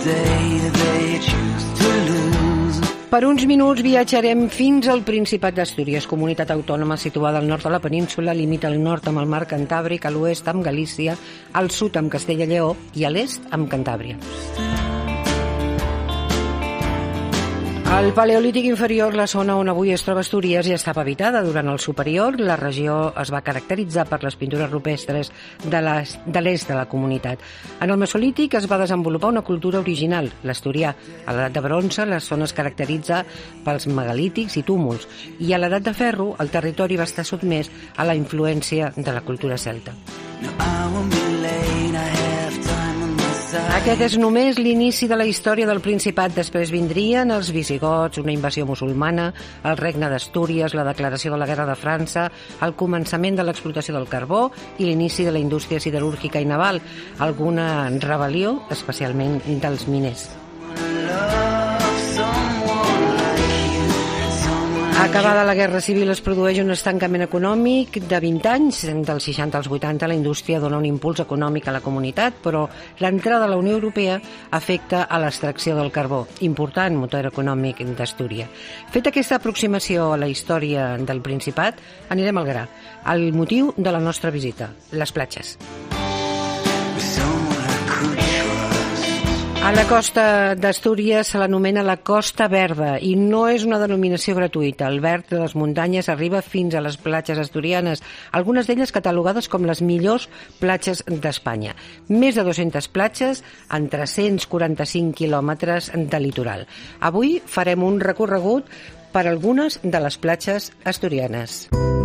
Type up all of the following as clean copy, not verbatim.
Per uns minuts viatjarem fins al Principat d'Astúries, comunitat autònoma situada al nord de la península, limita al nord amb el mar Cantàbric, a l'oest amb Galícia, al sud amb Castella i Lleó i a l'est amb Cantàbria. Al Paleolític inferior, la zona on avui es troba Astúries ja estava habitada. Durant el superior, la regió es va caracteritzar per les pintures rupestres de l'est de la comunitat. En el Mesolític es va desenvolupar una cultura original, l'asturià. A l'edat de bronze, la zona es caracteritza pels megalítics i túmuls, i a l'edat de ferro, el territori va estar sotmès a la influència de la cultura celta. Aquest és només l'inici de la història del Principat. Després vindrien els visigots, una invasió musulmana, el regne d'Astúries, la declaració de la guerra de França, el començament de l'explotació del carbó i l'inici de la indústria siderúrgica i naval, alguna rebel·lió, especialment dels miners. Acabada la Guerra Civil es produeix un estancament econòmic de 20 anys. Dels 60 als 80 la indústria dona un impuls econòmic a la comunitat, però l'entrada a la Unió Europea afecta a l'extracció del carbó, important motor econòmic d'Astúries. Feta aquesta aproximació a la història del Principat, anirem al gra. El motiu de la nostra visita, les platges. A la costa d'Astúries se l'anomena la Costa Verda i no és una denominació gratuïta. El verd de les muntanyes arriba fins a les platges asturianes, algunes d'elles catalogades com les millors platges d'Espanya. Més de 200 platges en 345 quilòmetres de litoral. Avui farem un recorregut per algunes de les platges asturianes.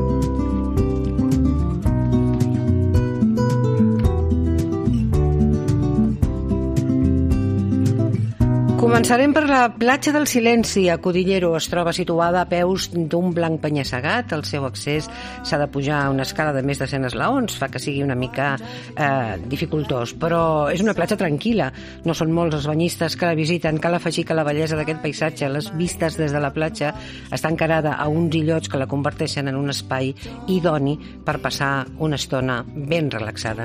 Començarem per la platja del Silenci, a Codillero. Es troba situada a peus d'un blanc penya-segat. El seu accés s'ha de pujar a una escala de més de 100 esglaons, fa que sigui una mica dificultós, però és una platja tranquil·la. No són molts els banyistes que la visiten. Cal afegir que la bellesa d'aquest paisatge, les vistes des de la platja, està encarada a uns illots que la converteixen en un espai idoni per passar una estona ben relaxada.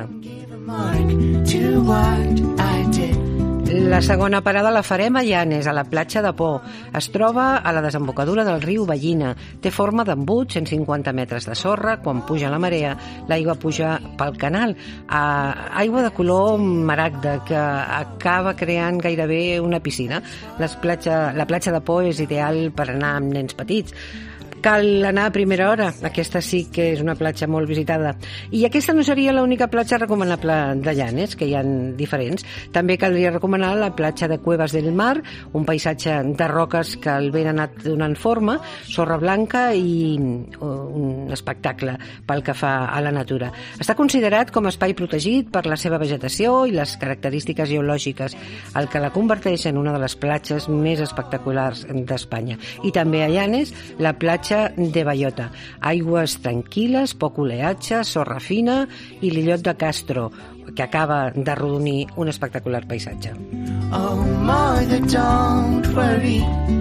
La segona parada la farem a Llanes, a la platja de Po. Es troba a la desembocadura del riu Ballina. Té forma d'embut, 150 metres de sorra. Quan puja la marea, l'aigua puja pel canal. Aigua de color maragda que acaba creant gairebé una piscina. La platja de Po és ideal per anar amb nens petits. Cal anar a primera hora, aquesta sí que és una platja molt visitada. I aquesta no seria l'única platja recomanable de Llanes, que hi ha diferents. També caldria recomanar la platja de Cuevas del Mar, un paisatge de roques que el vent ha anat donant forma, sorra blanca i un espectacle pel que fa a la natura. Està considerat com a espai protegit per la seva vegetació i les característiques geològiques, el que la converteix en una de les platges més espectaculars d'Espanya. I també a Llanes, la platja de Ballota. Aigües tranquil·les, poc oleatge, sorra fina i l'illot de Castro, que acaba d'arrodonir un espectacular paisatge. Oh, mother, don't worry.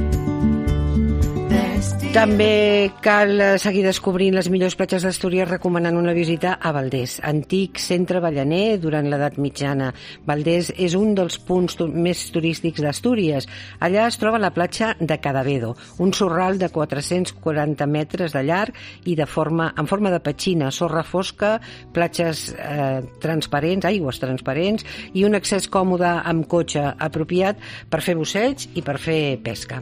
També cal seguir descobrint les millors platges d'Astúries recomanant una visita a Valdés, antic centre ballaner durant l'edat mitjana. Valdés és un dels punts més turístics d'Astúries. Allà es troba la platja de Cadavedo, un sorral de 440 metres de llarg i en forma de petxina, sorra fosca, platges transparents, aigües transparents i un accés còmode amb cotxe apropiat per fer busseig i per fer pesca.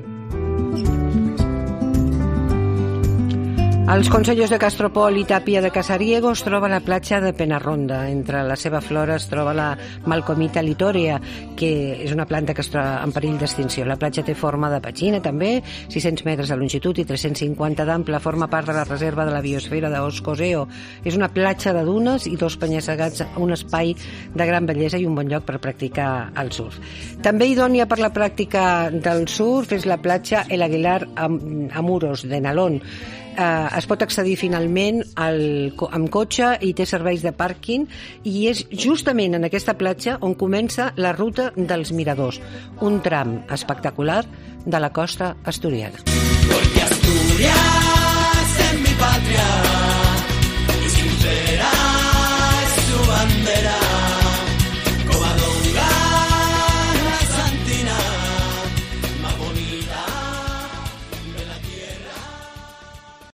Als concellos de Castropol i Tàpia de Casariego es troba la platja de Penarronda. Entre la seva flora es troba la Malcomita litorea, que és una planta que es troba en perill d'extinció. La platja té forma de petxina també, 600 metres de longitud i 350 d'ample. Forma part de la reserva de la biosfera d'Oscoseo. És una platja de dunes i dos penya-segats, un espai de gran bellesa i un bon lloc per practicar el surf. També idònia per la pràctica del surf és la platja El Aguilar Amuros de Nalón. Es pot accedir finalment amb cotxe i té serveis de pàrquing i és justament en aquesta platja on comença la ruta dels Miradors, un tram espectacular de la costa asturiana. Porque Asturias es mi patria.